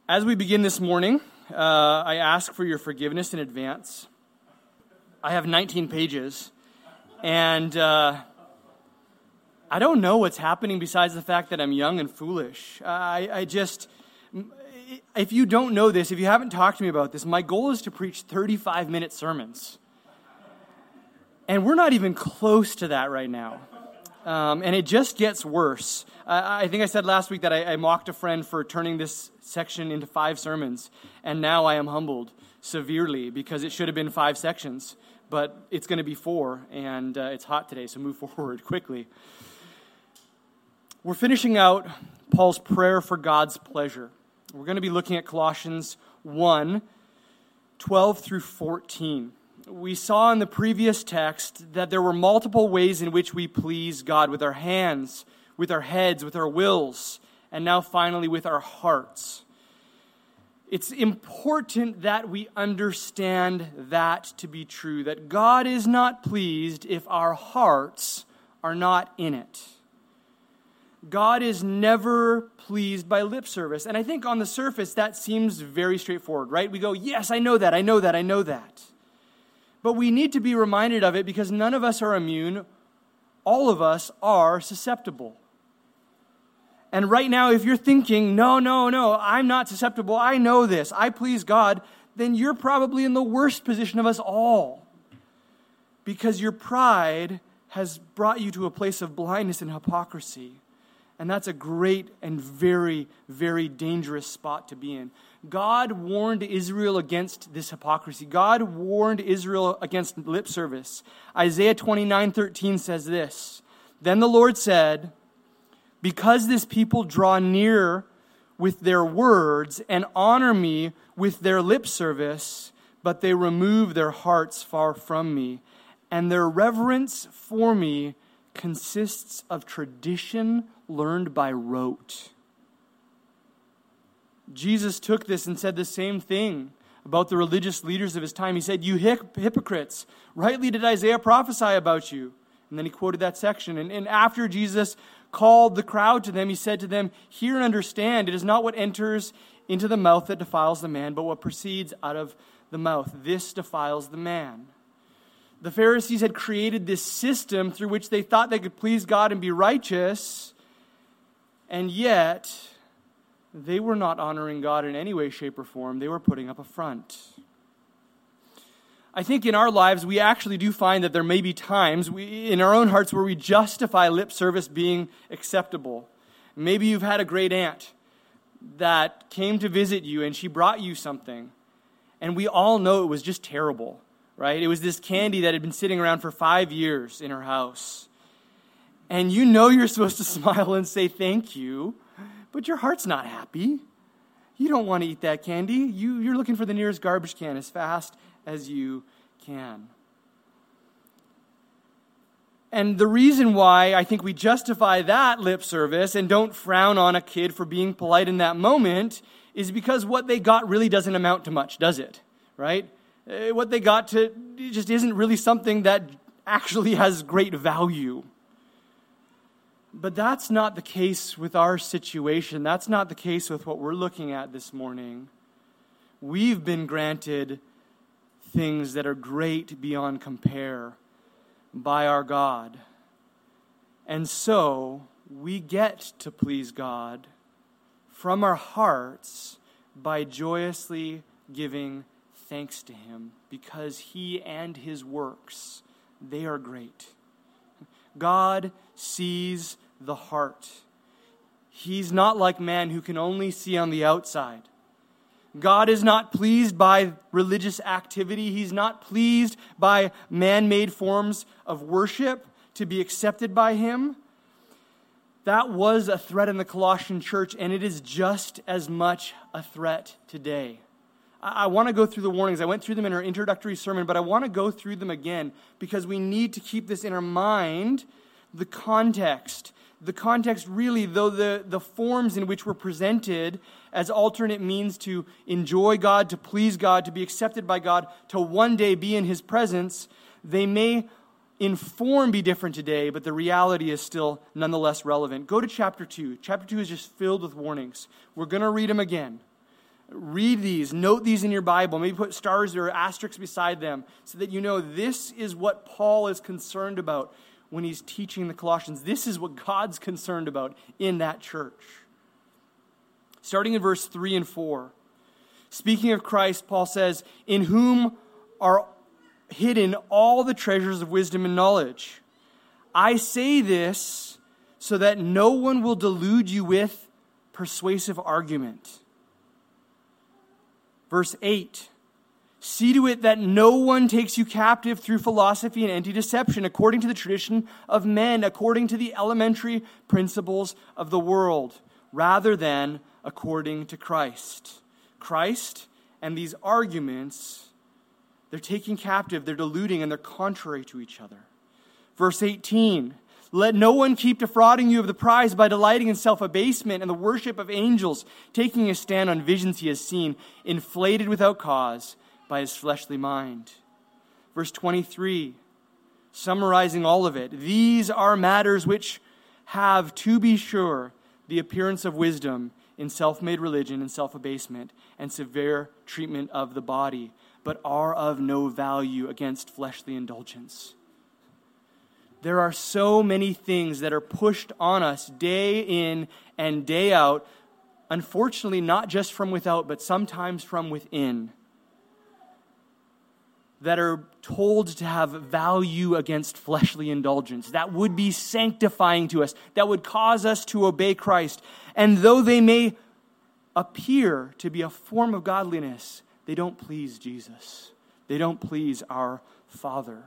As we begin this morning, I ask for your forgiveness in advance. I have 19 pages, and I don't know what's happening besides the fact that I'm young and foolish. If you don't know this, if you haven't talked to me about this, my goal is to preach 35-minute sermons. And we're not even close to that right now. And it just gets worse. I think I said last week that I mocked a friend for turning this section into 5 sermons, and now I am humbled severely because it should have been 5 sections, but it's going to be 4, and it's hot today, so move forward quickly. We're finishing out Paul's prayer for God's pleasure. We're going to be looking at Colossians 1, 12 through 14. We saw in the previous text that there were multiple ways in which we please God with our hands, with our heads, with our wills, and now finally with our hearts. It's important that we understand that to be true, that God is not pleased if our hearts are not in it. God is never pleased by lip service. And I think on the surface that seems very straightforward, right? We go, yes, I know that, I know that, I know that. But we need to be reminded of it because none of us are immune. All of us are susceptible. And right now, if you're thinking, no, I'm not susceptible, I know this, I please God, then you're probably in the worst position of us all. Because your pride has brought you to a place of blindness and hypocrisy. And that's a great and very, very dangerous spot to be in. God warned Israel against this hypocrisy. God warned Israel against lip service. Isaiah 29:13 says this, "Then the Lord said, because this people draw near with their words and honor me with their lip service, but they remove their hearts far from me, and their reverence for me consists of tradition learned by rote." Jesus took this and said the same thing about the religious leaders of his time. He said, "You hypocrites, rightly did Isaiah prophesy about you." And then he quoted that section. And after Jesus called the crowd to them, he said to them, "Hear and understand, it is not what enters into the mouth that defiles the man, but what proceeds out of the mouth. This defiles the man." The Pharisees had created this system through which they thought they could please God and be righteous, and yet they were not honoring God in any way, shape, or form. They were putting up a front. I think in our lives, we actually do find that there may be times in our own hearts where we justify lip service being acceptable. Maybe you've had a great aunt that came to visit you and she brought you something. And we all know it was just terrible, right? It was this candy that had been sitting around for 5 years in her house. And you know you're supposed to smile and say thank you, but your heart's not happy. You don't want to eat that candy. You're looking for the nearest garbage can as fast as you can. And the reason why I think we justify that lip service and don't frown on a kid for being polite in that moment is because what they got really doesn't amount to much, does it? Right? What they got it just isn't really something that actually has great value. But that's not the case with our situation. That's not the case with what we're looking at this morning. We've been granted things that are great beyond compare by our God. And so we get to please God from our hearts by joyously giving thanks to Him because He and His works, they are great. God sees the heart. He's not like man who can only see on the outside. God is not pleased by religious activity. He's not pleased by man-made forms of worship to be accepted by Him. That was a threat in the Colossian church, and it is just as much a threat today. I want to go through the warnings. I went through them in our introductory sermon, but I want to go through them again because we need to keep this in our mind, the context. The context really, though the forms in which we're presented as alternate means to enjoy God, to please God, to be accepted by God, to one day be in His presence, they may in form be different today, but the reality is still nonetheless relevant. Go to chapter 2. Chapter 2 is just filled with warnings. We're going to read them again. Read these, note these in your Bible, maybe put stars or asterisks beside them so that you know this is what Paul is concerned about when he's teaching the Colossians. This is what God's concerned about in that church. Starting in verse 3 and 4. Speaking of Christ, Paul says, in whom are hidden all the treasures of wisdom and knowledge. I say this so that no one will delude you with persuasive argument. Verse 8, see to it that no one takes you captive through philosophy and empty deception, according to the tradition of men, according to the elementary principles of the world, rather than according to Christ. Christ and these arguments, they're taking captive, they're deluding, and they're contrary to each other. Verse 18, let no one keep defrauding you of the prize by delighting in self-abasement and the worship of angels, taking a stand on visions he has seen, inflated without cause by his fleshly mind. Verse 23, summarizing all of it, these are matters which have, to be sure, the appearance of wisdom in self-made religion and self-abasement and severe treatment of the body, but are of no value against fleshly indulgence. There are so many things that are pushed on us day in and day out, unfortunately not just from without, but sometimes from within, that are told to have value against fleshly indulgence, that would be sanctifying to us, that would cause us to obey Christ. And though they may appear to be a form of godliness, they don't please Jesus. They don't please our Father.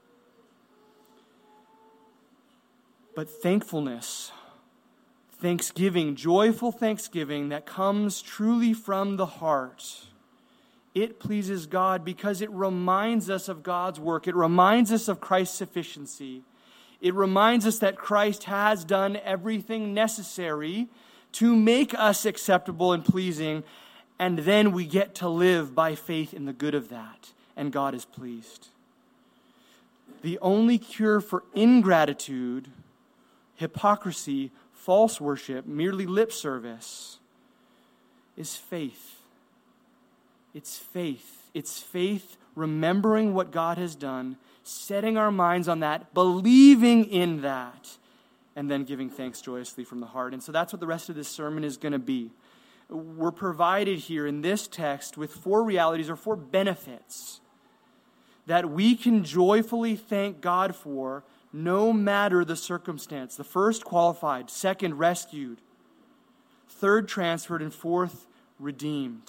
But thankfulness, thanksgiving, joyful thanksgiving that comes truly from the heart, it pleases God because it reminds us of God's work. It reminds us of Christ's sufficiency. It reminds us that Christ has done everything necessary to make us acceptable and pleasing, and then we get to live by faith in the good of that, and God is pleased. The only cure for ingratitude, hypocrisy, false worship, merely lip service, is faith. It's faith. It's faith remembering what God has done, setting our minds on that, believing in that, and then giving thanks joyously from the heart. And so that's what the rest of this sermon is going to be. We're provided here in this text with 4 realities or 4 benefits that we can joyfully thank God for no matter the circumstance. The first, qualified. Second, rescued. Third, transferred. And fourth, redeemed.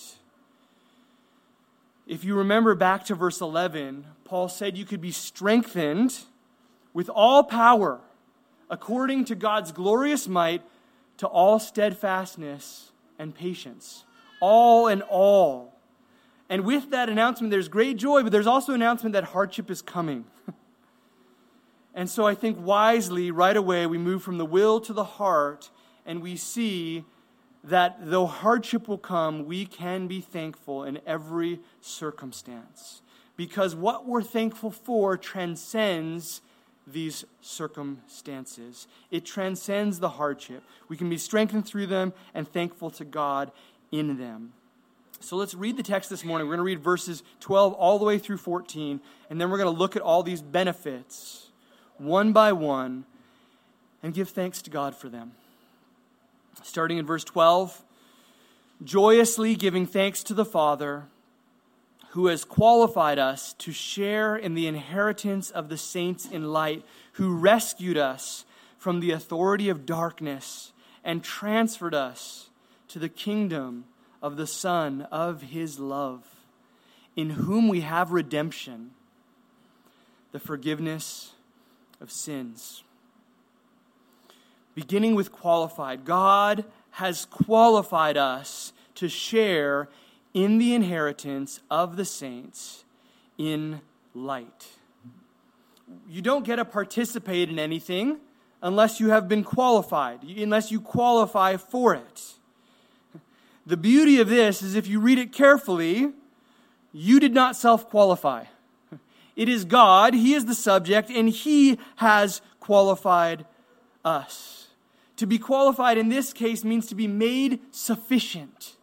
If you remember back to verse 11, Paul said you could be strengthened with all power according to God's glorious might to all steadfastness and patience. All in all. And with that announcement, there's great joy, but there's also an announcement that hardship is coming. And so I think wisely, right away, we move from the will to the heart, and we see that though hardship will come, we can be thankful in every circumstance. Because what we're thankful for transcends these circumstances. It transcends the hardship. We can be strengthened through them and thankful to God in them. So let's read the text this morning. We're going to read verses 12 all the way through 14, and then we're going to look at all these benefits one by one, and give thanks to God for them. Starting in verse 12, joyously giving thanks to the Father, who has qualified us to share in the inheritance of the saints in light, who rescued us from the authority of darkness and transferred us to the kingdom of the Son of His love, in whom we have redemption, the forgiveness of sins. Beginning with qualified, God has qualified us to share in the inheritance of the saints in light. You don't get to participate in anything unless you have been qualified, unless you qualify for it. The beauty of this is if you read it carefully, you did not self-qualify. It is God, He is the subject, and He has qualified us. To be qualified in this case means to be made sufficient,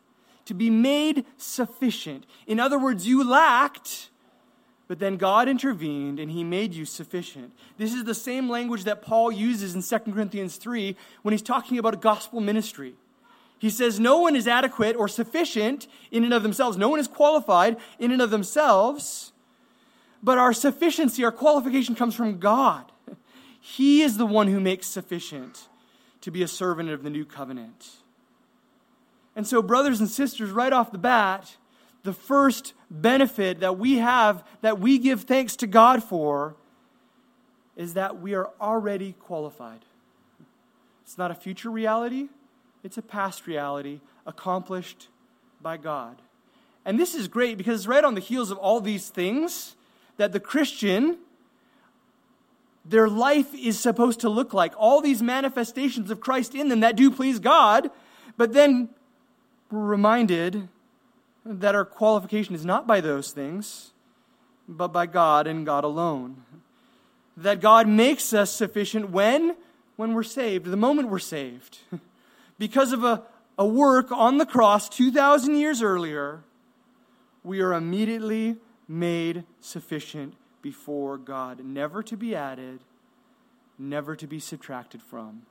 to be made sufficient. In other words, you lacked, but then God intervened and he made you sufficient. This is the same language that Paul uses in 2 Corinthians 3 when he's talking about a gospel ministry. He says no one is adequate or sufficient in and of themselves. No one is qualified in and of themselves. But our sufficiency, our qualification comes from God. He is the one who makes sufficient to be a servant of the new covenant. And so, brothers and sisters, right off the bat, the first benefit that we have, that we give thanks to God for, is that we are already qualified. It's not a future reality. It's a past reality accomplished by God. And this is great because it's right on the heels of all these things that the Christian, their life is supposed to look like. All these manifestations of Christ in them that do please God, but then we're reminded that our qualification is not by those things, but by God and God alone. That God makes us sufficient when we're saved, the moment we're saved. Because of a work on the cross 2,000 years earlier, we are immediately made sufficient before God, never to be added, never to be subtracted from.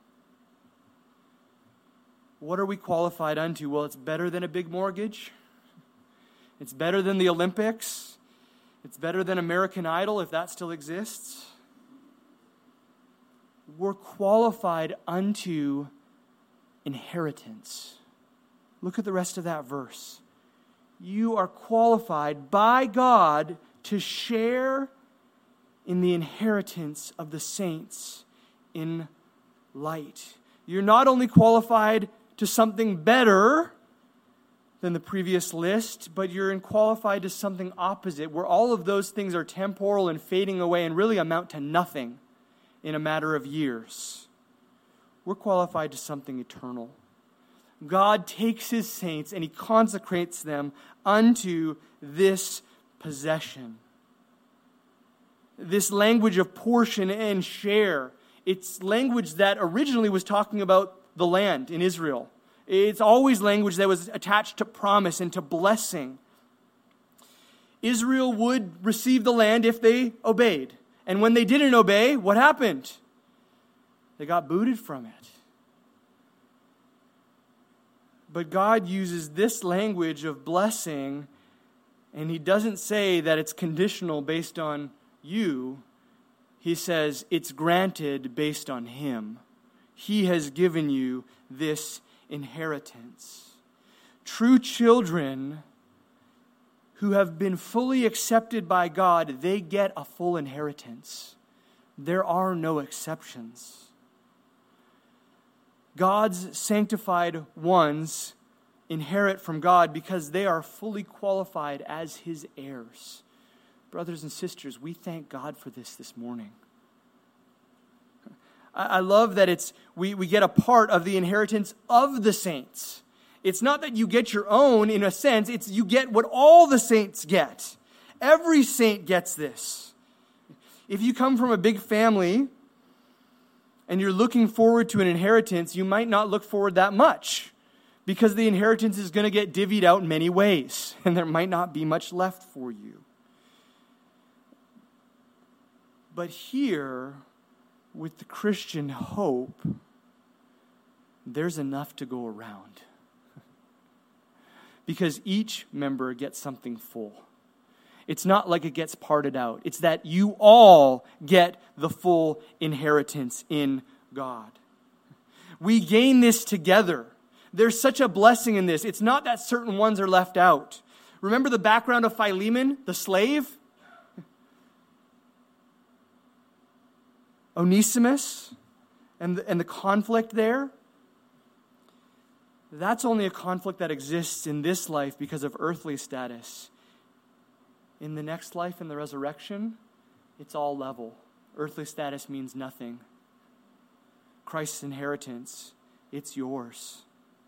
What are we qualified unto? Well, it's better than a big mortgage. It's better than the Olympics. It's better than American Idol, if that still exists. We're qualified unto inheritance. Look at the rest of that verse. You are qualified by God to share in the inheritance of the saints in light. You're not only qualified to something better than the previous list, but you're qualified to something opposite, where all of those things are temporal and fading away and really amount to nothing in a matter of years. We're qualified to something eternal. God takes his saints and he consecrates them unto this possession. This language of portion and share, it's language that originally was talking about the land in Israel. It's always language that was attached to promise and to blessing. Israel would receive the land if they obeyed. And when they didn't obey, what happened? They got booted from it. But God uses this language of blessing, and he doesn't say that it's conditional based on you. He says it's granted based on him. He has given you this inheritance. True children who have been fully accepted by God, they get a full inheritance. There are no exceptions. God's sanctified ones inherit from God because they are fully qualified as his heirs. Brothers and sisters, we thank God for this morning. I love that we get a part of the inheritance of the saints. It's not that you get your own in a sense, it's you get what all the saints get. Every saint gets this. If you come from a big family and you're looking forward to an inheritance, you might not look forward that much because the inheritance is going to get divvied out in many ways and there might not be much left for you. But here, with the Christian hope, there's enough to go around. Because each member gets something full. It's not like it gets parted out. It's that you all get the full inheritance in God. We gain this together. There's such a blessing in this. It's not that certain ones are left out. Remember the background of Philemon, the slave? Onesimus and the conflict there? That's only a conflict that exists in this life because of earthly status. In the next life, in the resurrection, it's all level. Earthly status means nothing. Christ's inheritance, it's yours.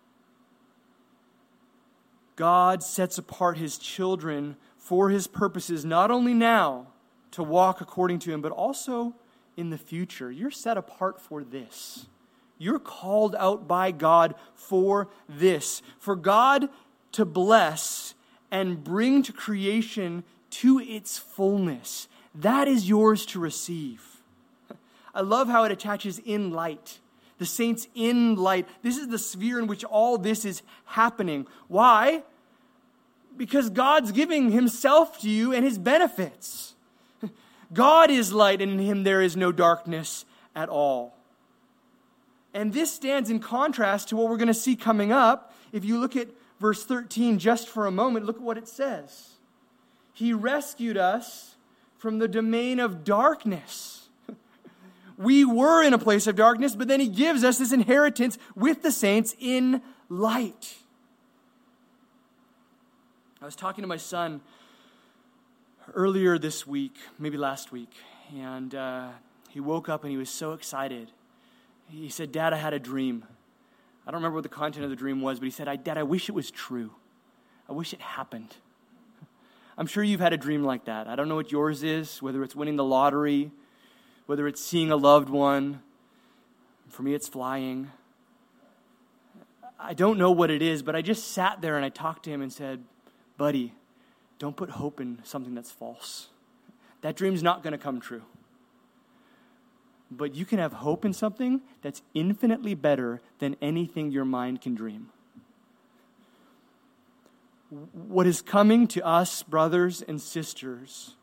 God sets apart his children for his purposes, not only now to walk according to him, but also in the future. You're set apart for this. You're called out by God for this. For God to bless and bring to creation to its fullness. That is yours to receive. I love how it attaches in light. The saints in light. This is the sphere in which all this is happening. Why? Because God's giving himself to you and his benefits. God is light, and in him there is no darkness at all. And this stands in contrast to what we're going to see coming up. If you look at verse 13 just for a moment, look at what it says. He rescued us from the domain of darkness. We were in a place of darkness, but then he gives us this inheritance with the saints in light. I was talking to my son earlier this week, maybe last week, and he woke up and he was so excited. He said, "Dad, I had a dream." I don't remember what the content of the dream was, but he said, "Dad, I wish it was true. I wish it happened." I'm sure you've had a dream like that. I don't know what yours is, whether it's winning the lottery, whether it's seeing a loved one. For me, it's flying. I don't know what it is, but I just sat there and I talked to him and said, "Buddy, don't put hope in something that's false. That dream's not going to come true. But you can have hope in something that's infinitely better than anything your mind can dream." What is coming to us, brothers and sisters,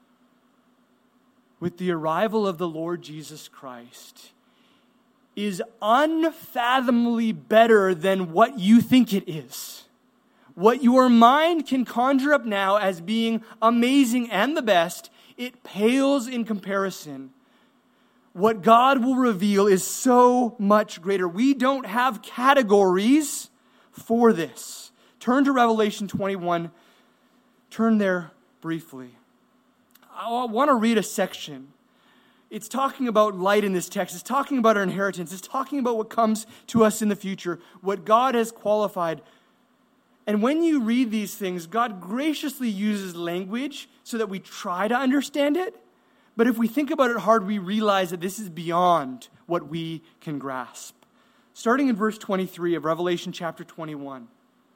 with the arrival of the Lord Jesus Christ is unfathomably better than what you think it is. What your mind can conjure up now as being amazing and the best, it pales in comparison. What God will reveal is so much greater. We don't have categories for this. Turn to Revelation 21. Turn there briefly. I want to read a section. It's talking about light in this text. It's talking about our inheritance. It's talking about what comes to us in the future, what God has qualified. And when you read these things, God graciously uses language so that we try to understand it. But if we think about it hard, we realize that this is beyond what we can grasp. Starting in verse 23 of Revelation chapter 21.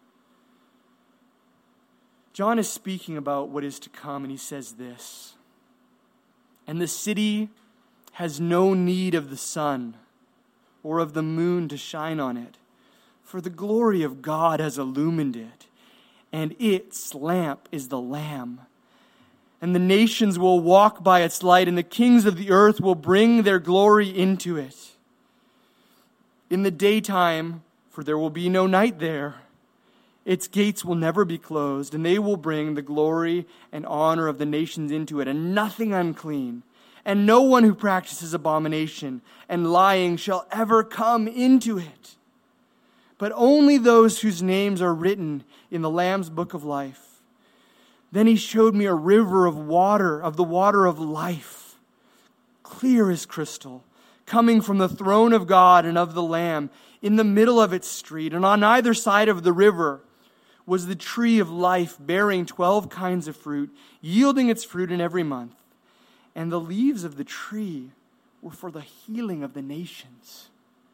John is speaking about what is to come, and he says this: "And the city has no need of the sun or of the moon to shine on it, for the glory of God has illumined it, and its lamp is the Lamb. And the nations will walk by its light, and the kings of the earth will bring their glory into it. In the daytime, for there will be no night there, its gates will never be closed, and they will bring the glory and honor of the nations into it, and nothing unclean, and no one who practices abomination and lying shall ever come into it, but only those whose names are written in the Lamb's book of life. Then he showed me a river of water, of the water of life, clear as crystal, coming from the throne of God and of the Lamb. In the middle of its street, and on either side of the river, was the tree of life, bearing 12 kinds of fruit, yielding its fruit in every month. And the leaves of the tree were for the healing of the nations."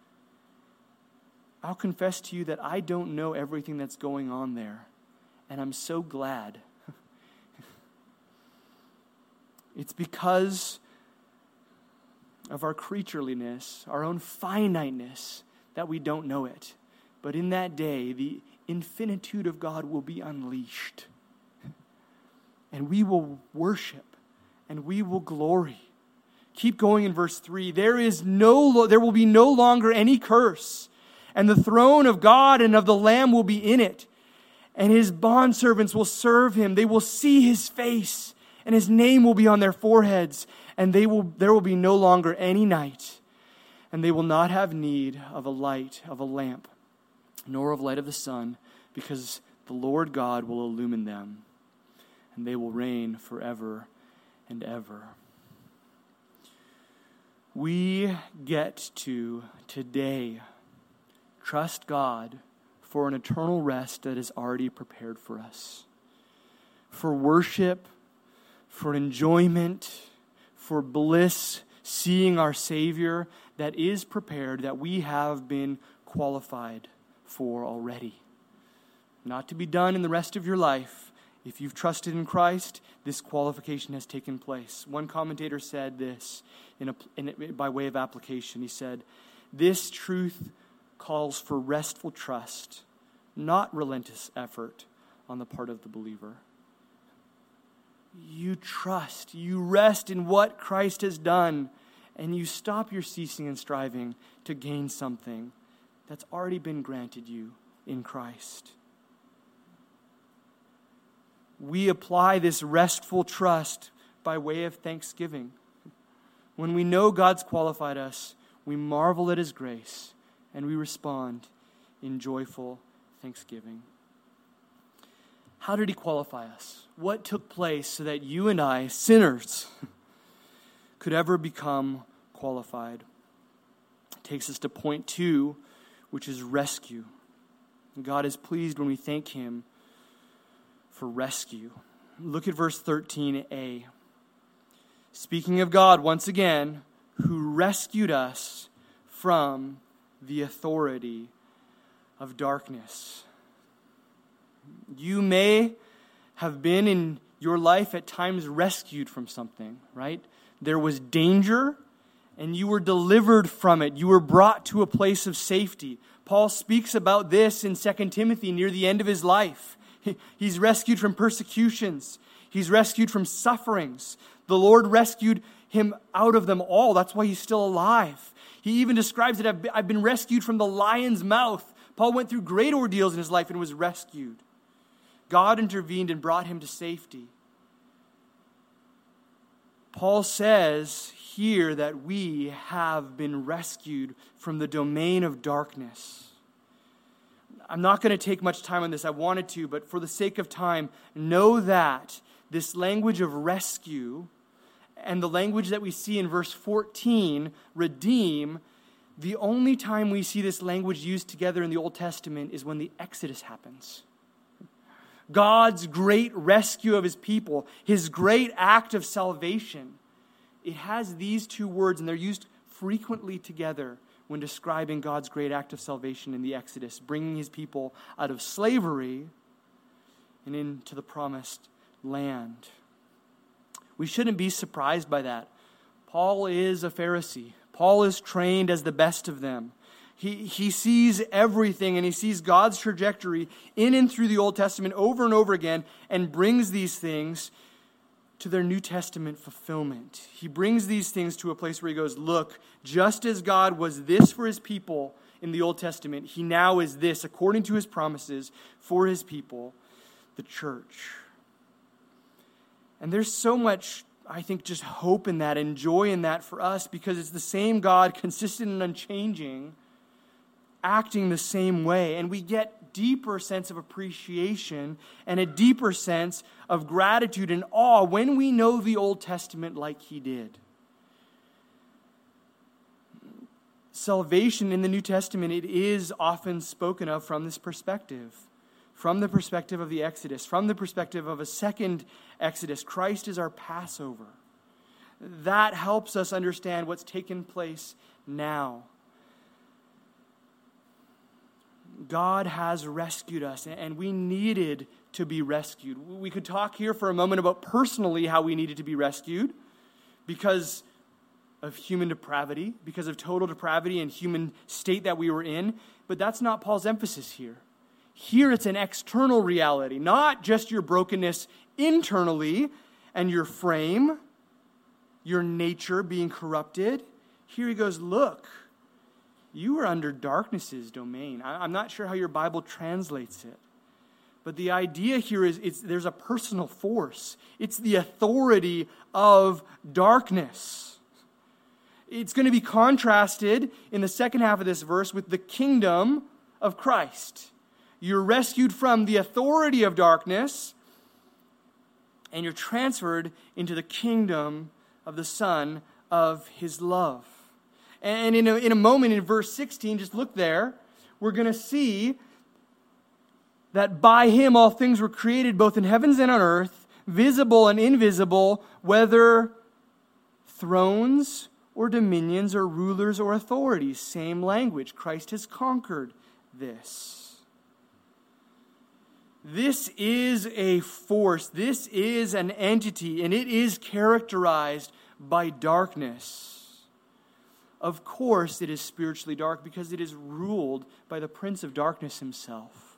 I'll confess to you that I don't know everything that's going on there, and I'm so glad. It's because of our creatureliness, our own finiteness, that we don't know it. But in that day, the infinitude of God will be unleashed. And we will worship and we will glory. Keep going in verse 3. There will be no longer any curse, and the throne of God and of the Lamb will be in it, and his bondservants will serve him. They will see his face, and his name will be on their foreheads, and there will be no longer any night, and they will not have need of a light of a lamp, nor of light of the sun, because the Lord God will illumine them, and they will reign forever and ever. We get to today trust God for an eternal rest that is already prepared for us, for worship, for enjoyment, for bliss, seeing our Savior that is prepared, that we have been qualified for already. not to be done in the rest of your life. If you've trusted in Christ, this qualification has taken place. One commentator said this by way of application. He said, "This truth calls for restful trust, not relentless effort on the part of the believer." You trust, you rest in what Christ has done, and you stop your ceasing and striving to gain something that's already been granted you in Christ. We apply this restful trust by way of thanksgiving. When we know God's qualified us, we marvel at His grace, and we respond in joyful thanksgiving. How did He qualify us? What took place so that you and I, sinners, could ever become qualified? It takes us to point 2, which is rescue. God is pleased when we thank Him for rescue. Look at verse 13a. Speaking of God, once again, who rescued us from the authority of darkness. You may have been in your life at times rescued from something, right? There was danger, and you were delivered from it. You were brought to a place of safety. Paul speaks about this in 2 Timothy near the end of his life. He's rescued from persecutions. He's rescued from sufferings. The Lord rescued him out of them all. That's why he's still alive. He even describes it, I've been rescued from the lion's mouth. Paul went through great ordeals in his life and was rescued. God intervened and brought him to safety. Paul says here that we have been rescued from the domain of darkness. I'm not going to take much time on this. I wanted to, but for the sake of time, know that this language of rescue and the language that we see in verse 14, redeem, the only time we see this language used together in the Old Testament is when the Exodus happens. God's great rescue of His people, His great act of salvation, it has these two words, and they're used frequently together when describing God's great act of salvation in the Exodus, bringing His people out of slavery and into the promised land. We shouldn't be surprised by that. Paul is a Pharisee. Paul is trained as the best of them. He sees everything, and he sees God's trajectory in and through the Old Testament over and over again, and brings these things to their New Testament fulfillment. He brings these things to a place where he goes, look, just as God was this for His people in the Old Testament, He now is this, according to His promises, for His people, the church. And there's so much, I think, just hope in that and joy in that for us, because it's the same God, consistent and unchanging, acting the same way. And we get deeper sense of appreciation and a deeper sense of gratitude and awe when we know the Old Testament like He did. Salvation in the New Testament, it is often spoken of from this perspective. From the perspective of the Exodus, from the perspective of a second Exodus. Christ is our Passover. That helps us understand what's taken place now. God has rescued us, and we needed to be rescued. We could talk here for a moment about personally how we needed to be rescued because of human depravity, because of total depravity and human state that we were in. But that's not Paul's emphasis here. Here it's an external reality, not just your brokenness internally and your frame, your nature being corrupted. Here he goes, look, you are under darkness's domain. I'm not sure how your Bible translates it. But the idea here is there's a personal force. It's the authority of darkness. It's going to be contrasted in the second half of this verse with the kingdom of Christ. You're rescued from the authority of darkness, and you're transferred into the kingdom of the Son of His love. And in a moment in verse 16, just look there, we're going to see that by Him all things were created, both in heavens and on earth, visible and invisible, whether thrones or dominions or rulers or authorities. Same language. Christ has conquered this. This is a force. This is an entity, and it is characterized by darkness. Of course, it is spiritually dark because it is ruled by the prince of darkness himself.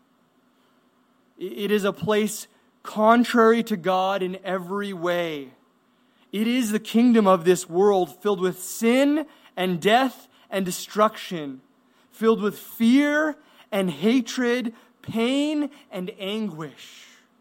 It is a place contrary to God in every way. It is the kingdom of this world filled with sin and death and destruction, filled with fear and hatred, pain and anguish.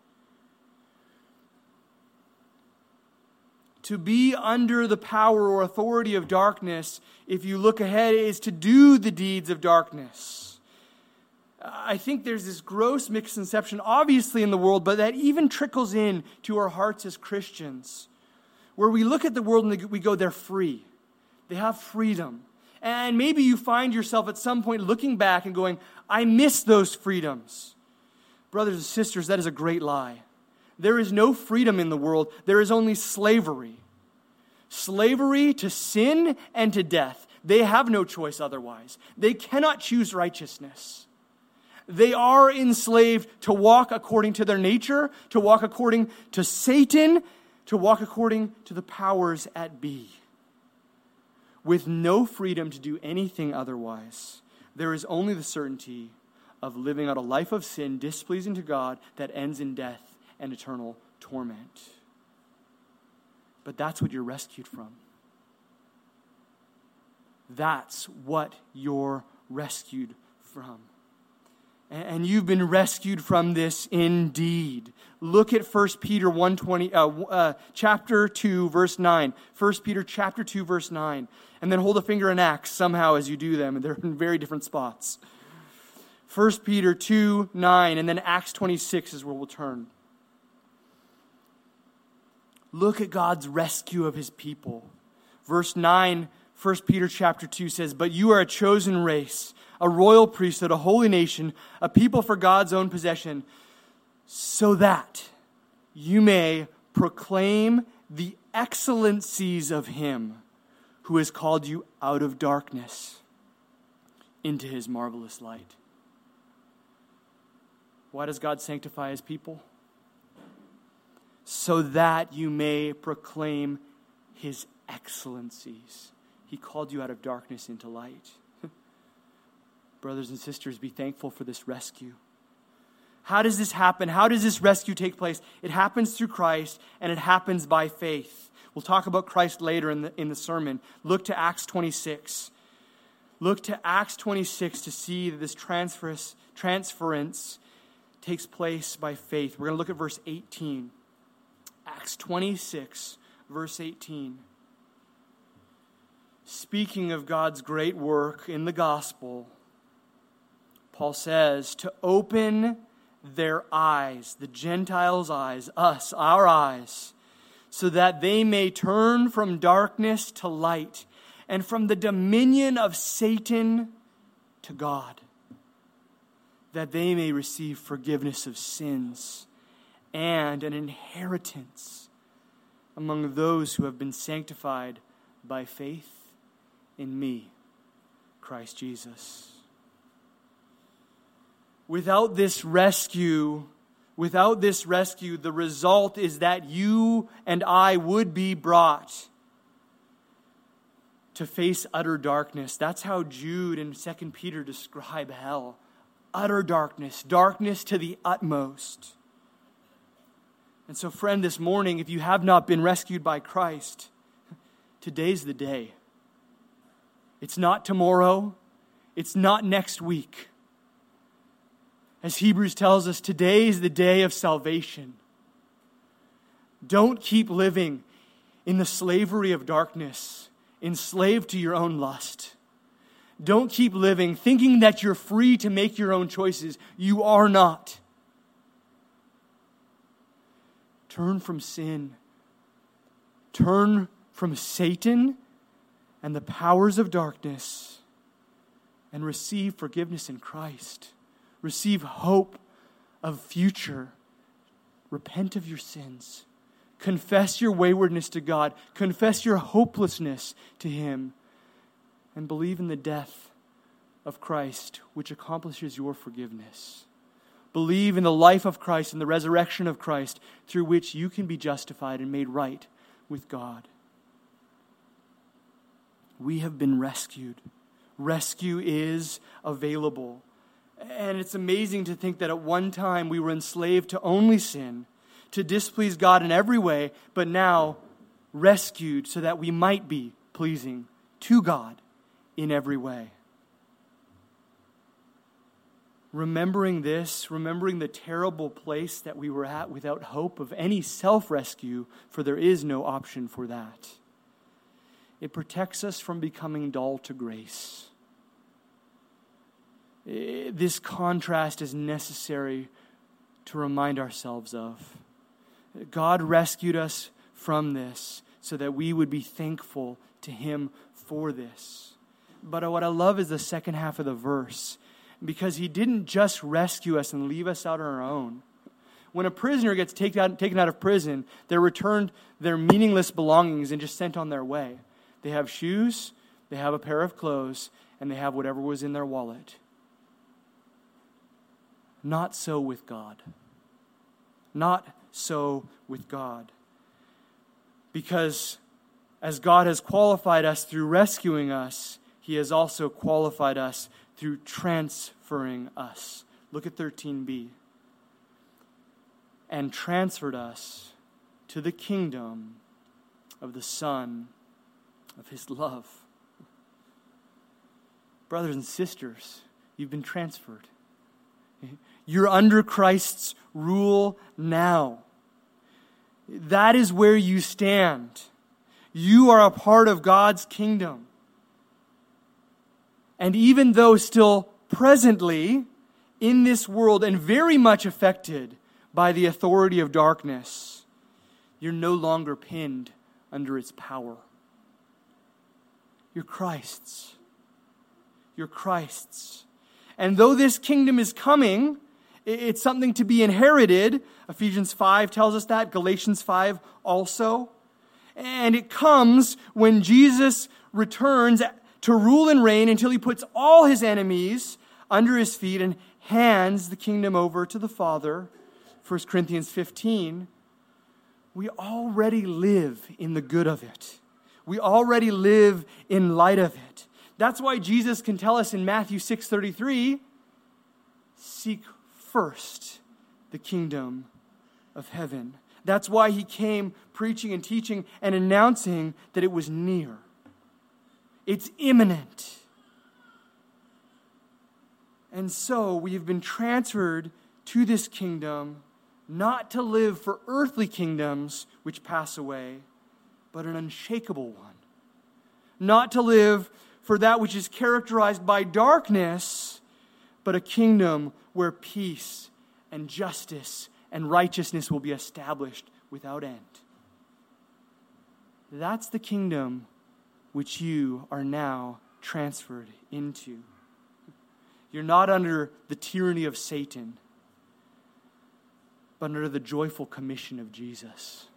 To be under the power or authority of darkness, if you look ahead, is to do the deeds of darkness. I think there's this gross misconception, obviously in the world, but that even trickles in to our hearts as Christians, where we look at the world and we go, they're free. They have freedom. And maybe you find yourself at some point looking back and going, I miss those freedoms. Brothers and sisters, that is a great lie. There is no freedom in the world. There is only slavery. Slavery to sin and to death. They have no choice otherwise. They cannot choose righteousness. They are enslaved to walk according to their nature, to walk according to Satan, to walk according to the powers at be, with no freedom to do anything otherwise. There is only the certainty of living out a life of sin displeasing to God that ends in death and eternal torment. But that's what you're rescued from. That's what you're rescued from. And you've been rescued from this indeed. Look at 1 Peter chapter 2, verse 9. 1 Peter chapter 2, verse 9. And then hold a finger in Acts somehow as you do them. And they're in very different spots. 1 Peter 2, 9. And then Acts 26 is where we'll turn. Look at God's rescue of his people. Verse 9, 1 Peter chapter 2 says, but you are a chosen race, a royal priesthood, a holy nation, a people for God's own possession, so that you may proclaim the excellencies of him who has called you out of darkness into his marvelous light. Why does God sanctify his people? So that you may proclaim his excellencies. He called you out of darkness into light. Brothers and sisters, be thankful for this rescue. How does this happen? How does this rescue take place? It happens through Christ, and it happens by faith. We'll talk about Christ later in the sermon. Look to Acts 26. Look to Acts 26 to see that this transference takes place by faith. We're going to look at verse 18. Acts 26, verse 18. Speaking of God's great work in the gospel, Paul says, to open their eyes, the Gentiles' eyes, us, our eyes, so that they may turn from darkness to light and from the dominion of Satan to God, that they may receive forgiveness of sins and an inheritance among those who have been sanctified by faith in me, Christ Jesus. Without this rescue, the result is that you and I would be brought to face utter darkness. That's how Jude and 2 Peter describe hell. Utter darkness, darkness to the utmost. And so, friend, this morning, if you have not been rescued by Christ, today's the day. It's not tomorrow. It's not next week. As Hebrews tells us, today is the day of salvation. Don't keep living in the slavery of darkness, enslaved to your own lust. Don't keep living thinking that you're free to make your own choices. You are not. Turn from sin. Turn from Satan and the powers of darkness and receive forgiveness in Christ. Receive hope of future. Repent of your sins. Confess your waywardness to God. Confess your hopelessness to him. And believe in the death of Christ, which accomplishes your forgiveness. Believe in the life of Christ and the resurrection of Christ, through which you can be justified and made right with God. We have been rescued. Rescue is available. And it's amazing to think that at one time we were enslaved to only sin, to displease God in every way, but now rescued so that we might be pleasing to God in every way. Remembering this, remembering the terrible place that we were at without hope of any self-rescue, for there is no option for that. It protects us from becoming dull to grace. This contrast is necessary to remind ourselves of. God rescued us from this so that we would be thankful to Him for this. But what I love is the second half of the verse, because He didn't just rescue us and leave us out on our own. When a prisoner gets taken out of prison, they're returned their meaningless belongings and just sent on their way. They have shoes, they have a pair of clothes, and they have whatever was in their wallet. Not so with God. Not so with God. Because as God has qualified us through rescuing us, He has also qualified us through transferring us. Look at 13b. And transferred us to the kingdom of the Son of His love. Brothers and sisters, you've been transferred. You're under Christ's rule now. That is where you stand. You are a part of God's kingdom. And even though still presently in this world and very much affected by the authority of darkness, you're no longer pinned under its power. You're Christ's. You're Christ's. And though this kingdom is coming, it's something to be inherited. Ephesians 5 tells us that. Galatians 5 also. And it comes when Jesus returns to rule and reign until He puts all His enemies under His feet and hands the kingdom over to the Father. 1 Corinthians 15. We already live in the good of it. We already live in light of it. That's why Jesus can tell us in Matthew 6:33, seek first the kingdom of heaven. That's why He came preaching and teaching and announcing that it was near. It's imminent. And so we have been transferred to this kingdom, not to live for earthly kingdoms which pass away, but an unshakable one. Not to live for that which is characterized by darkness, but a kingdom where peace and justice and righteousness will be established without end. That's the kingdom which you are now transferred into. You're not under the tyranny of Satan, but under the joyful commission of Jesus.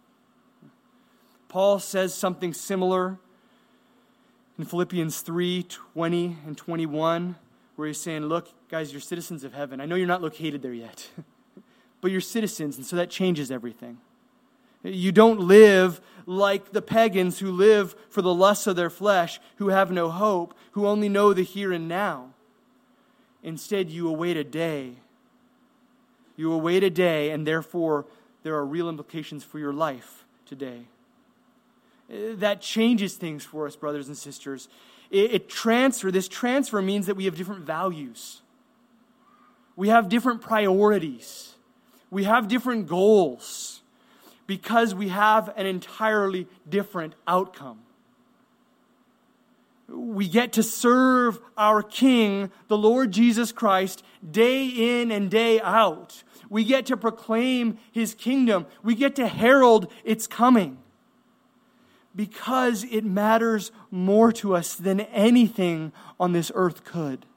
Paul says something similar in Philippians 3:20 and 21, where he's saying, look, guys, you're citizens of heaven. I know you're not located there yet, but you're citizens, and so that changes everything. You don't live like the pagans who live for the lusts of their flesh, who have no hope, who only know the here and now. Instead, you await a day. You await a day, and therefore there are real implications for your life today. That changes things for us, brothers and sisters. This transfer means that we have different values. We have different priorities. We have different goals because we have an entirely different outcome. We get to serve our King, the Lord Jesus Christ, day in and day out. We get to proclaim His kingdom. We get to herald its coming. Because it matters more to us than anything on this earth could.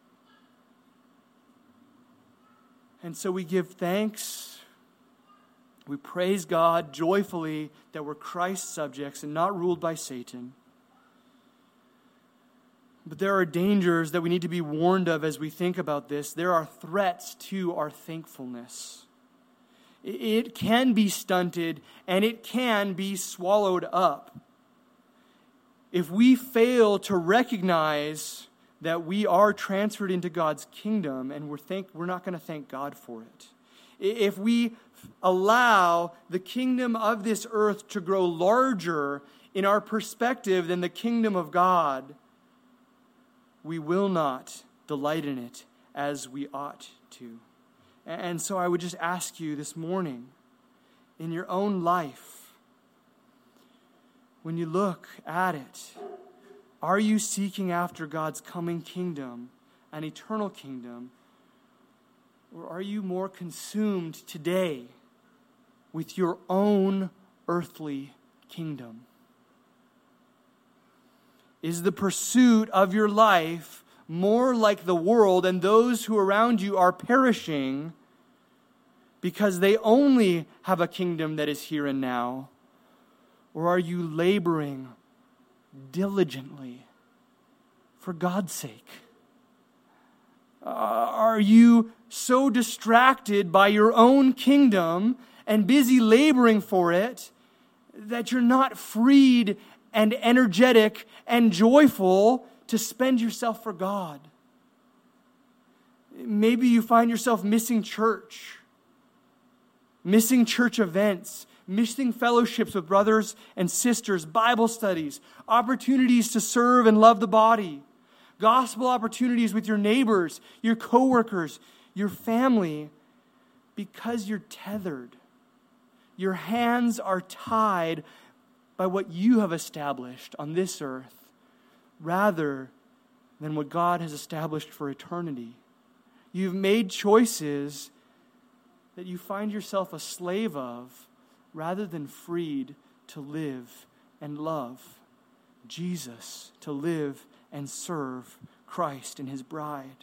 And so we give thanks. We praise God joyfully that we're Christ's subjects and not ruled by Satan. But there are dangers that we need to be warned of as we think about this. There are threats to our thankfulness. It can be stunted and it can be swallowed up. If we fail to recognize that we are transferred into God's kingdom and we're not going to thank God for it. If we allow the kingdom of this earth to grow larger in our perspective than the kingdom of God, we will not delight in it as we ought to. And so I would just ask you this morning, in your own life, when you look at it, are you seeking after God's coming kingdom, an eternal kingdom, or are you more consumed today with your own earthly kingdom? Is the pursuit of your life more like the world and those who around you are perishing because they only have a kingdom that is here and now? Or are you laboring diligently for God's sake? Are you so distracted by your own kingdom and busy laboring for it that you're not freed and energetic and joyful to spend yourself for God? Maybe you find yourself missing church events, missing fellowships with brothers and sisters, Bible studies, opportunities to serve and love the body, gospel opportunities with your neighbors, your coworkers, your family, because you're tethered. Your hands are tied by what you have established on this earth rather than what God has established for eternity. You've made choices that you find yourself a slave of rather than freed to live and love Jesus, to live and serve Christ and His bride.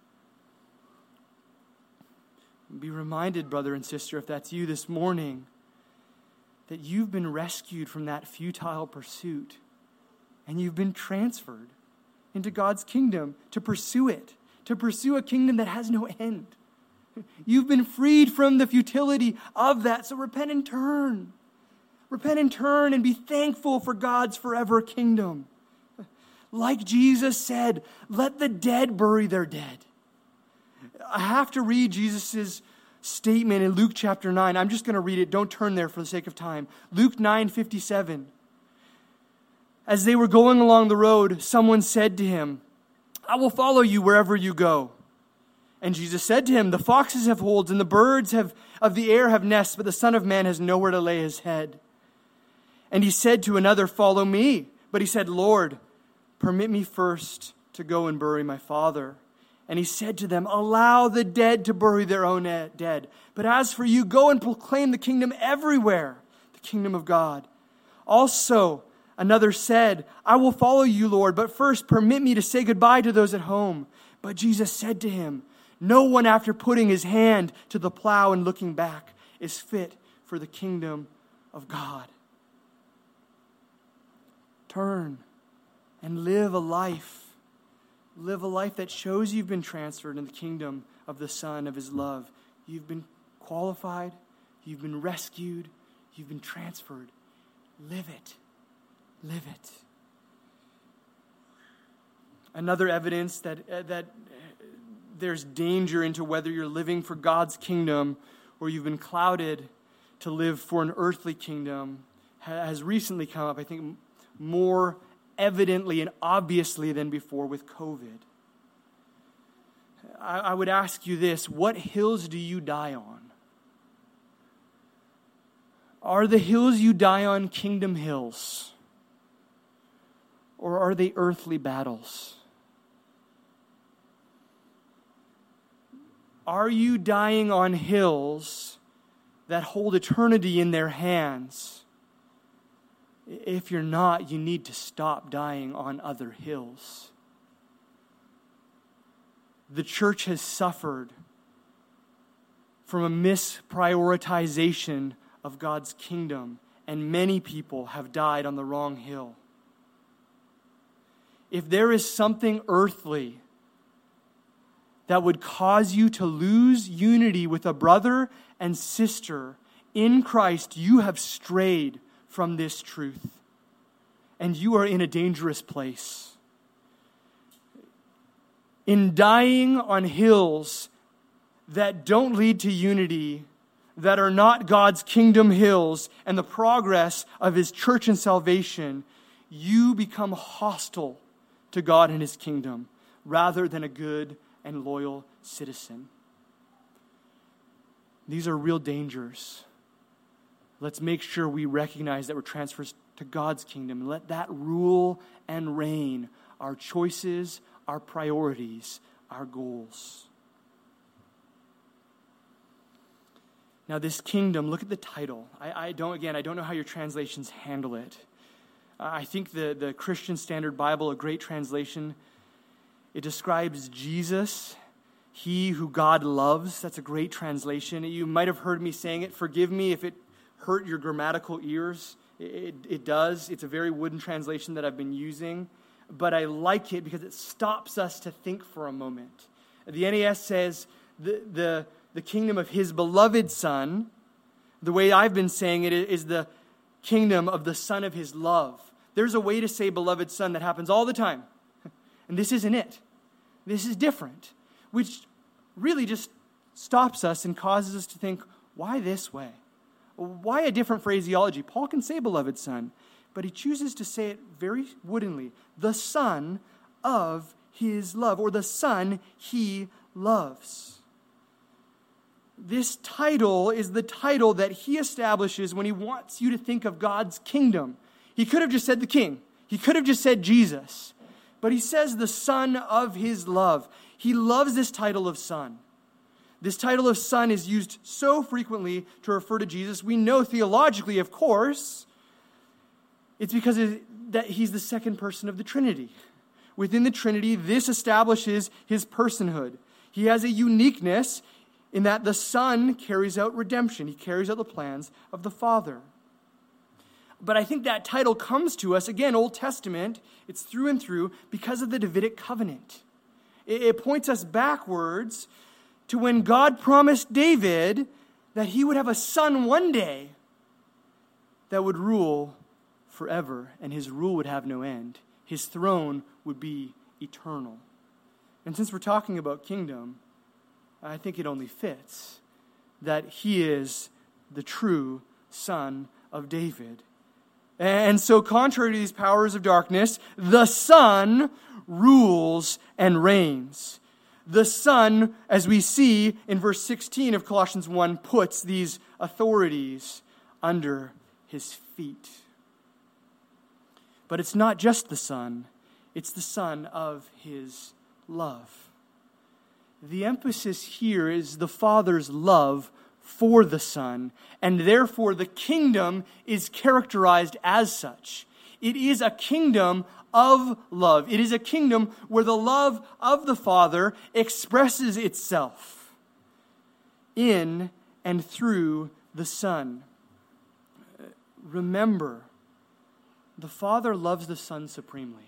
Be reminded, brother and sister, if that's you this morning, that you've been rescued from that futile pursuit and you've been transferred into God's kingdom to pursue it, to pursue a kingdom that has no end. You've been freed from the futility of that, so repent and turn. Repent and turn and be thankful for God's forever kingdom. Like Jesus said, let the dead bury their dead. I have to read Jesus' statement in Luke chapter 9. I'm just going to read it. Don't turn there for the sake of time. Luke 9:57. As they were going along the road, someone said to him, I will follow you wherever you go. And Jesus said to him, the foxes have holes and the birds of the air have nests, but the Son of Man has nowhere to lay his head. And he said to another, follow me. But he said, Lord, permit me first to go and bury my father. And he said to them, allow the dead to bury their own dead. But as for you, go and proclaim the kingdom everywhere, the kingdom of God. Also, another said, I will follow you, Lord, but first permit me to say goodbye to those at home. But Jesus said to him, no one after putting his hand to the plow and looking back is fit for the kingdom of God. Turn and live a life that shows you've been transferred in the kingdom of the Son of His love. You've been qualified, you've been rescued, you've been transferred. Live it. Live it. Another evidence that there's danger into whether you're living for God's kingdom or you've been clouded to live for an earthly kingdom has recently come up, I think, more evidently and obviously than before with COVID. I would ask you this: what hills do you die on? Are the hills you die on kingdom hills? Or are they earthly battles? Are you dying on hills that hold eternity in their hands? If you're not, you need to stop dying on other hills. The church has suffered from a misprioritization of God's kingdom, and many people have died on the wrong hill. if there is something earthly that would cause you to lose unity with a brother and sister in Christ, you have strayed from this truth. And you are in a dangerous place. In dying on hills that don't lead to unity, that are not God's kingdom hills and the progress of His church and salvation, you become hostile to God and His kingdom rather than a good and loyal citizen. These are real dangers. Let's make sure we recognize that we're transferred to God's kingdom and let that rule and reign our choices, our priorities, our goals. Now this kingdom, look at the title. I don't know how your translations handle it. I think the Christian Standard Bible, a great translation, it describes Jesus, He who God loves. That's a great translation. You might have heard me saying it. Forgive me if it hurt your grammatical ears. It does. It's a very wooden translation that I've been using. But I like it because it stops us to think for a moment. The NAS says the kingdom of His beloved Son. The way I've been saying it is the kingdom of the Son of His love. There's a way to say beloved Son that happens all the time. And this isn't it. This is different. Which really just stops us and causes us to think, why this way? Why a different phraseology? Paul can say beloved Son, but he chooses to say it very woodenly. The Son of His love, or the Son He loves. This title is the title that He establishes when He wants you to think of God's kingdom. He could have just said the King. He could have just said Jesus. But He says the Son of His love. He loves this title of Son. This title of Son is used so frequently to refer to Jesus. We know theologically, of course, it's because that He's the second person of the Trinity. Within the Trinity, this establishes His personhood. He has a uniqueness in that the Son carries out redemption. He carries out the plans of the Father. But I think that title comes to us, again, Old Testament, it's through and through, because of the Davidic covenant. It points us backwards to when God promised David that he would have a son one day that would rule forever, and his rule would have no end. His throne would be eternal. And since we're talking about kingdom, I think it only fits that he is the true Son of David. And so contrary to these powers of darkness, the Son rules and reigns. The Son, as we see in verse 16 of Colossians 1, puts these authorities under His feet. But it's not just the Son, it's the Son of His love. The emphasis here is the Father's love for the Son, and therefore the kingdom is characterized as such. It is a kingdom of love. It is a kingdom where the love of the Father expresses itself in and through the Son. Remember, the Father loves the Son supremely.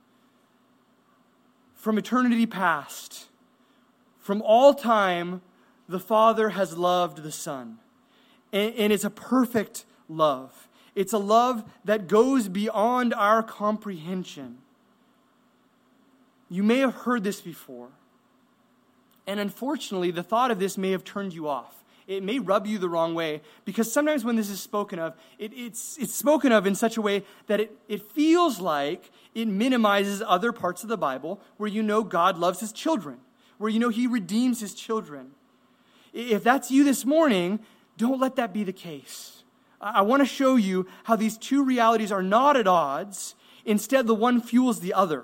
From eternity past, from all time, the Father has loved the Son. And it's a perfect love. It's a love that goes beyond our comprehension. You may have heard this before. And unfortunately, the thought of this may have turned you off. It may rub you the wrong way, because sometimes when this is spoken of, it's spoken of in such a way that it feels like it minimizes other parts of the Bible where you know God loves His children, where you know He redeems His children. If that's you this morning, don't let that be the case. I want to show you how these two realities are not at odds. Instead, the one fuels the other.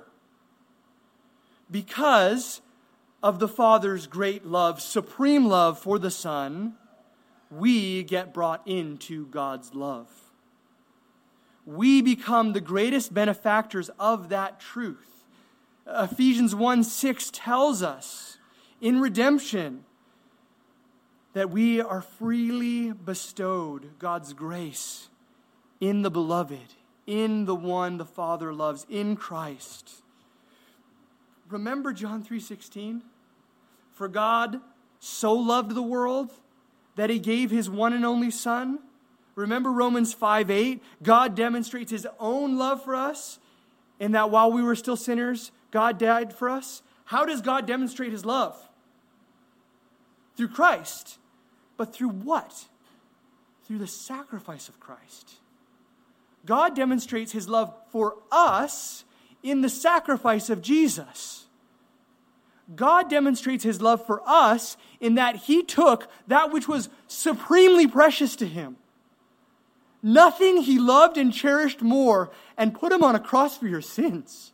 Because of the Father's great love, supreme love for the Son, we get brought into God's love. We become the greatest benefactors of that truth. Ephesians 1:6 tells us in redemption that we are freely bestowed God's grace in the beloved, in the one the Father loves, in Christ. remember John 3:16? For God so loved the world that he gave his one and only Son. Remember Romans 5:8? God demonstrates his own love for us in that while we were still sinners, God died for us. How does God demonstrate his love? Through Christ. But through what? Through the sacrifice of Christ. God demonstrates his love for us in the sacrifice of Jesus. God demonstrates his love for us in that he took that which was supremely precious to him. Nothing he loved and cherished more, and put him on a cross for your sins.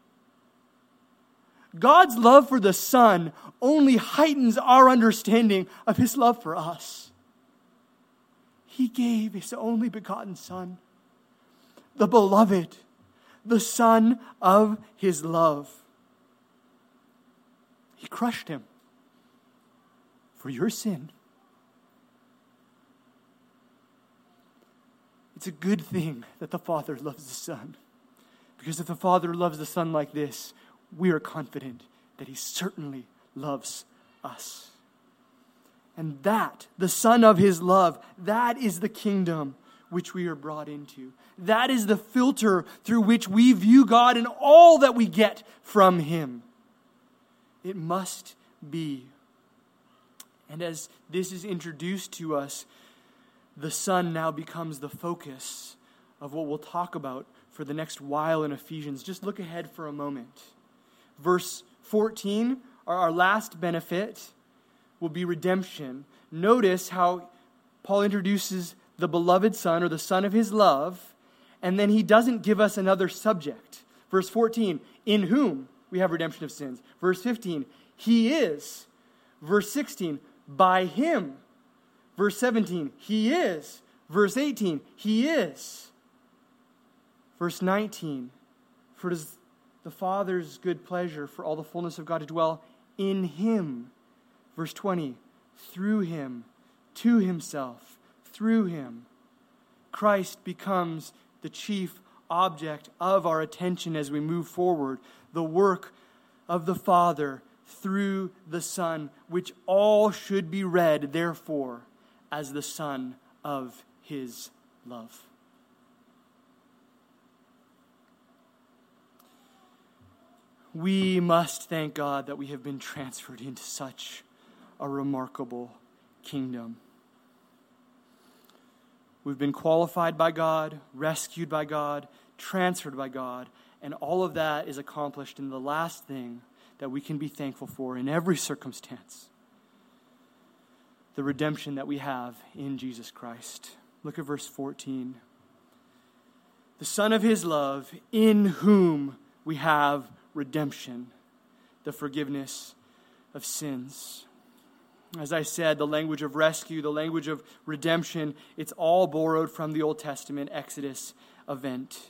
God's love for the Son only heightens our understanding of his love for us. He gave his only begotten Son, the beloved, the Son of his love. He crushed him for your sin. It's a good thing that the Father loves the Son. Because if the Father loves the Son like this, we are confident that he certainly loves us. And that, the Son of his love, that is the kingdom which we are brought into. That is the filter through which we view God and all that we get from him. It must be. And as this is introduced to us, the Son now becomes the focus of what we'll talk about for the next while in Ephesians. Just look ahead for a moment. Verse 14, our last benefit, will be redemption. Notice how Paul introduces the beloved Son, or the Son of his love, and then he doesn't give us another subject. Verse 14, in whom we have redemption of sins. Verse 15, he is. Verse 16, by him. Verse 17, he is. Verse 18, he is. Verse 19, for it is the Father's good pleasure for all the fullness of God to dwell in him. Verse 20, through him, to himself, through him. Christ becomes the chief object of our attention as we move forward. The work of the Father through the Son, which all should be read, therefore, as the Son of his love. We must thank God that we have been transferred into such a remarkable kingdom. We've been qualified by God, rescued by God, transferred by God, and all of that is accomplished in the last thing that we can be thankful for in every circumstance: the redemption that we have in Jesus Christ. Look at verse 14. The Son of his love, in whom we have redemption, the forgiveness of sins. As I said, the language of rescue, the language of redemption, it's all borrowed from the Old Testament Exodus event.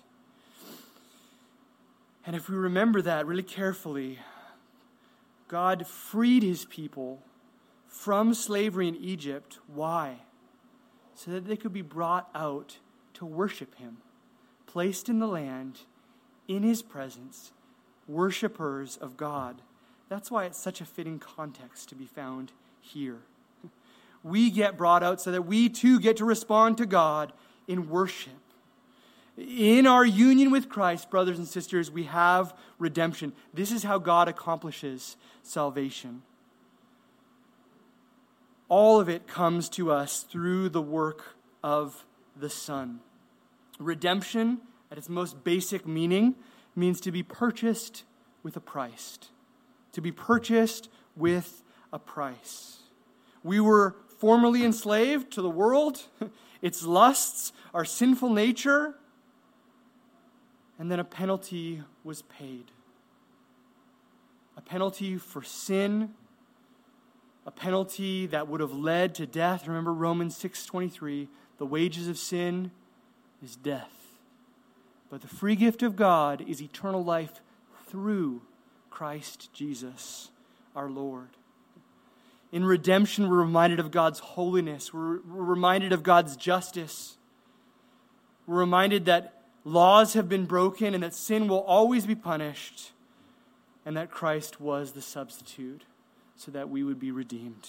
And if we remember that really carefully, God freed his people from slavery in Egypt. Why? So that they could be brought out to worship him, placed in the land, in his presence, worshipers of God. That's why it's such a fitting context to be found here. We get brought out so that we too get to respond to God in worship. In our union with Christ, brothers and sisters, we have redemption. This is how God accomplishes salvation. All of it comes to us through the work of the Son. Redemption, at its most basic meaning, means to be purchased with a price. To be purchased with a price. We were formerly enslaved to the world, its lusts, our sinful nature, and then a penalty was paid. A penalty for sin, a penalty that would have led to death. Remember Romans 6:23, the wages of sin is death. But the free gift of God is eternal life through Christ Jesus, our Lord. In redemption, we're reminded of God's holiness. We're reminded of God's justice. We're reminded that laws have been broken and that sin will always be punished. and that Christ was the substitute so that we would be redeemed.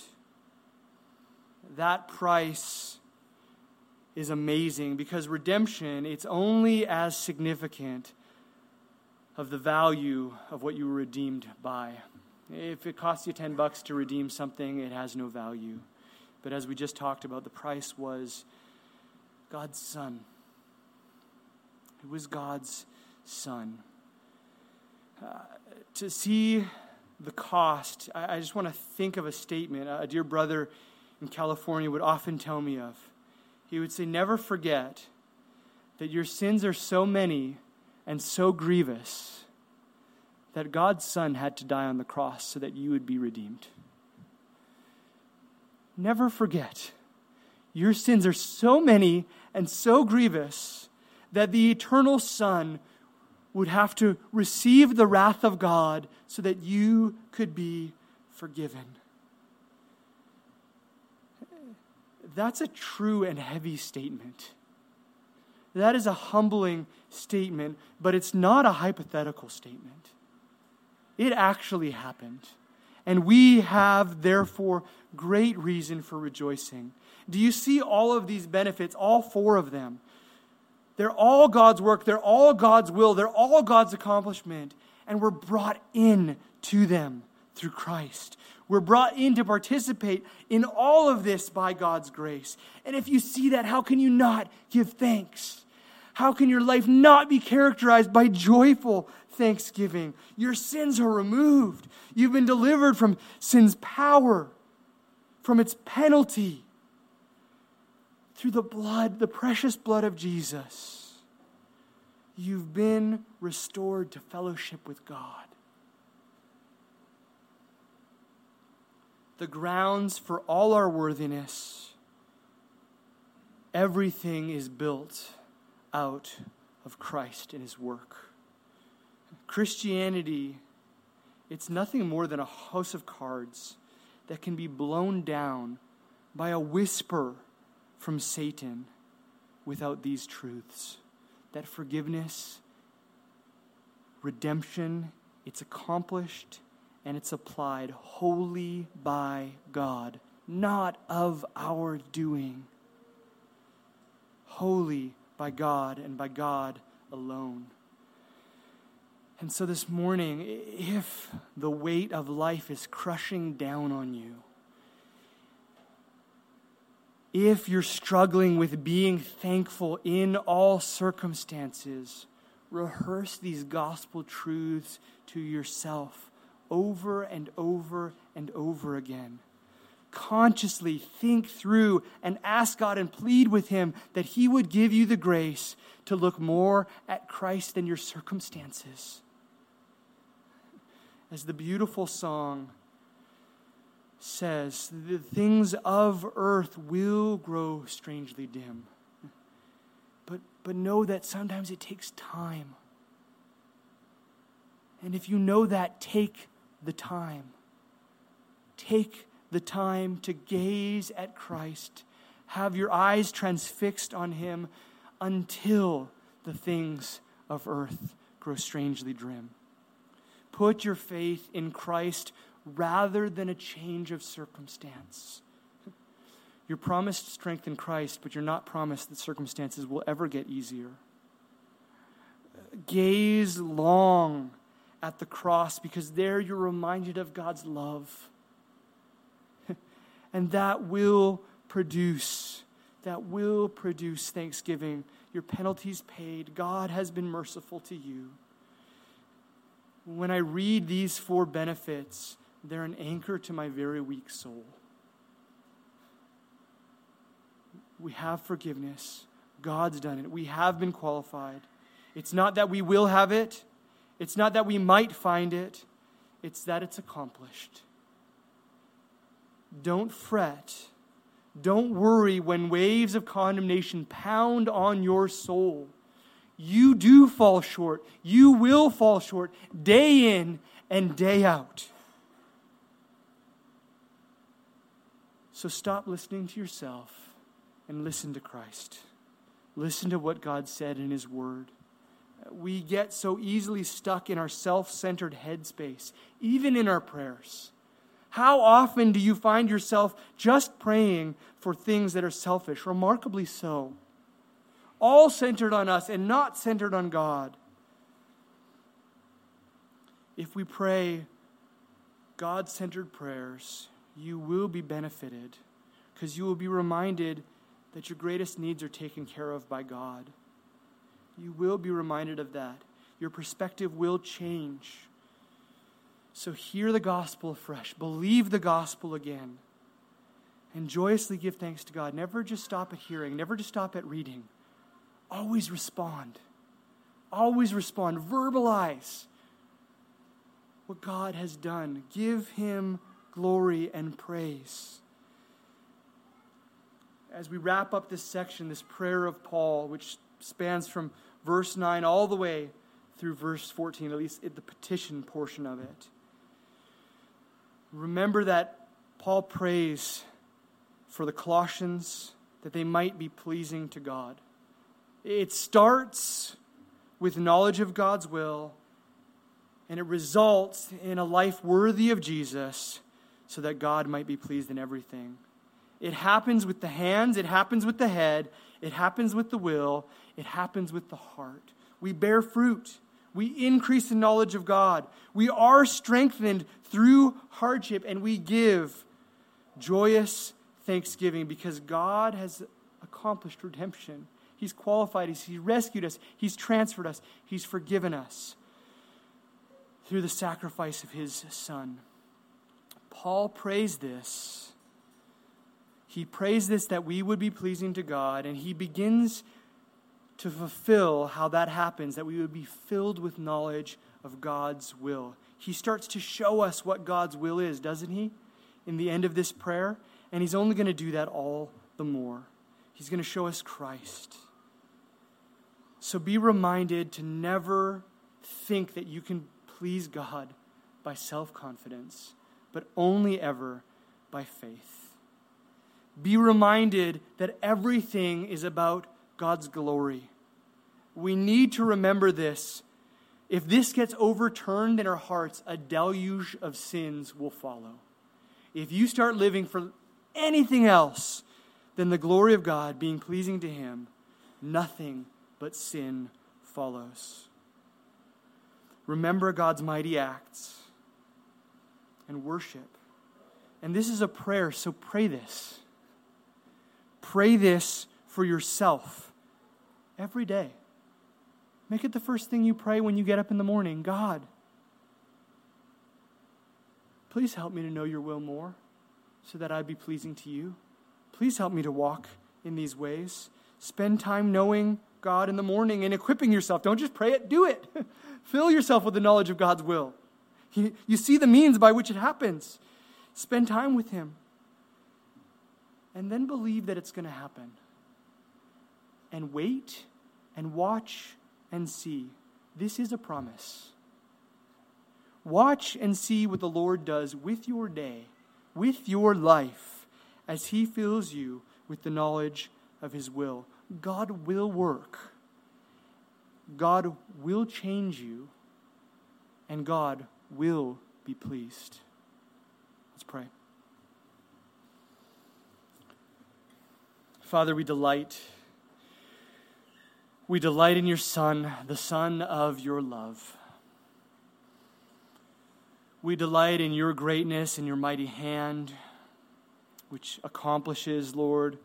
That price is amazing because redemption, it's only as significant of the value of what you were redeemed by. If it costs you $10 to redeem something, it has no value. But as we just talked about, the price was God's Son. It was God's Son. To see the cost, I just want to think of a statement a dear brother in California would often tell me of. He would say, never forget that your sins are so many and so grievous that God's Son had to die on the cross so that you would be redeemed. Never forget, your sins are so many and so grievous that the eternal Son would have to receive the wrath of God so that you could be forgiven. That's a true and heavy statement. That is a humbling statement, but it's not a hypothetical statement. It actually happened. And we have, therefore, great reason for rejoicing. Do you see all of these benefits, all four of them? They're all God's work. They're all God's will. They're all God's accomplishment. And we're brought in to them through Christ. We're brought in to participate in all of this by God's grace. And if you see that, how can you not give thanks? How can your life not be characterized by joyful thanksgiving? Your sins are removed. You've been delivered from sin's power, from its penalty, through the blood, the precious blood of Jesus. You've been restored to fellowship with God. The grounds for all our worthiness, everything is built out of Christ and His work. Christianity, it's nothing more than a house of cards that can be blown down by a whisper from Satan without these truths. That forgiveness, redemption, it's accomplished and it's applied wholly by God, not of our doing. Wholly by God and by God alone. And so this morning, if the weight of life is crushing down on you, if you're struggling with being thankful in all circumstances, rehearse these gospel truths to yourself over and over and over again. Consciously think through and ask God and plead with Him that He would give you the grace to look more at Christ than your circumstances. As the beautiful song says, the things of earth will grow strangely dim. But know that sometimes it takes time. And if you know that, take the time. Take the time to gaze at Christ. Have your eyes transfixed on Him until the things of earth grow strangely dim. Put your faith in Christ rather than a change of circumstance. You're promised strength in Christ, but you're not promised that circumstances will ever get easier. Gaze long at the cross, because there you're reminded of God's love. And that will produce thanksgiving. Your penalty's paid. God has been merciful to you. When I read these four benefits, they're an anchor to my very weak soul. We have forgiveness. God's done it. We have been qualified. It's not that we will have it. It's not that we might find it. It's that it's accomplished. Don't fret. Don't worry when waves of condemnation pound on your soul. You do fall short. You will fall short day in and day out. So stop listening to yourself and listen to Christ. Listen to what God said in His Word. We get so easily stuck in our self-centered headspace, even in our prayers. How often do you find yourself just praying for things that are selfish? Remarkably so. All centered on us and not centered on God. If we pray God-centered prayers, you will be benefited because you will be reminded that your greatest needs are taken care of by God. You will be reminded of that. Your perspective will change. So hear the gospel afresh. Believe the gospel again. And joyously give thanks to God. Never just stop at hearing. Never just stop at reading. Always respond. Always respond. Verbalize what God has done. Give Him glory and praise. As we wrap up this section, this prayer of Paul, which spans from verse 9 all the way through verse 14, at least the petition portion of it. Remember that Paul prays for the Colossians that they might be pleasing to God. It starts with knowledge of God's will, and it results in a life worthy of Jesus so that God might be pleased in everything. It happens with the hands, it happens with the head, it happens with the will, it happens with the heart. We bear fruit. We increase in knowledge of God. We are strengthened through hardship, and we give joyous thanksgiving because God has accomplished redemption. He's qualified us. He's rescued us. He's transferred us. He's forgiven us through the sacrifice of His Son. Paul prays this. He prays this that we would be pleasing to God, and he begins to fulfill how that happens, that we would be filled with knowledge of God's will. He starts to show us what God's will is, doesn't he? In the end of this prayer. And he's only going to do that all the more. He's going to show us Christ. So be reminded to never think that you can please God by self-confidence, but only ever by faith. Be reminded that everything is about God's glory. We need to remember this. If this gets overturned in our hearts, a deluge of sins will follow. If you start living for anything else than the glory of God being pleasing to Him, nothing but sin follows. Remember God's mighty acts and worship. And this is a prayer, so pray this. Pray this for yourself every day. Make it the first thing you pray when you get up in the morning. God, please help me to know your will more so that I'd be pleasing to you. Please help me to walk in these ways. Spend time knowing God in the morning and equipping yourself. Don't just pray it, do it. Fill yourself with the knowledge of God's will. You see the means by which it happens. Spend time with Him. And then believe that it's going to happen. And wait and watch and see. This is a promise. Watch and see what the Lord does with your day, with your life, as He fills you with the knowledge of His will. God will work. God will change you. And God will be pleased. Let's pray. Father, we delight in your Son, the Son of your love. We delight in your greatness and your mighty hand, which accomplishes, Lord,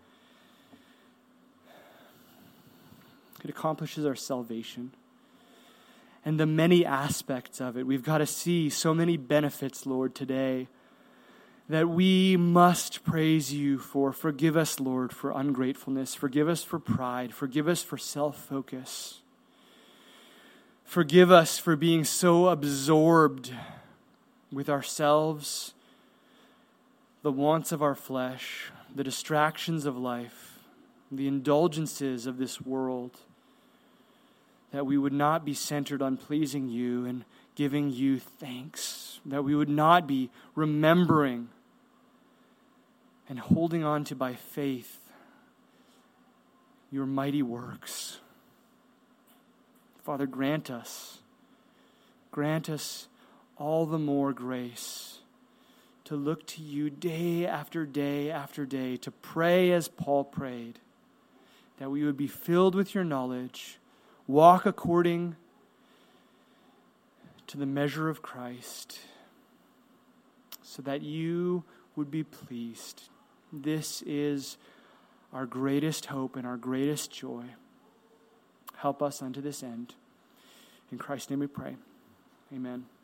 it accomplishes our salvation. And the many aspects of it. We've got to see so many benefits, Lord, today that we must praise you for. Forgive us, Lord, for ungratefulness. Forgive us for pride. Forgive us for self-focus. Forgive us for being so absorbed with ourselves, the wants of our flesh, the distractions of life, the indulgences of this world, that we would not be centered on pleasing you and giving you thanks, that we would not be remembering and holding on to by faith your mighty works. Father, grant us all the more grace to look to you day after day after day, to pray as Paul prayed, that we would be filled with your knowledge, walk according to the measure of Christ, so that you would be pleased. This is our greatest hope and our greatest joy. Help us unto this end. In Christ's name we pray. Amen.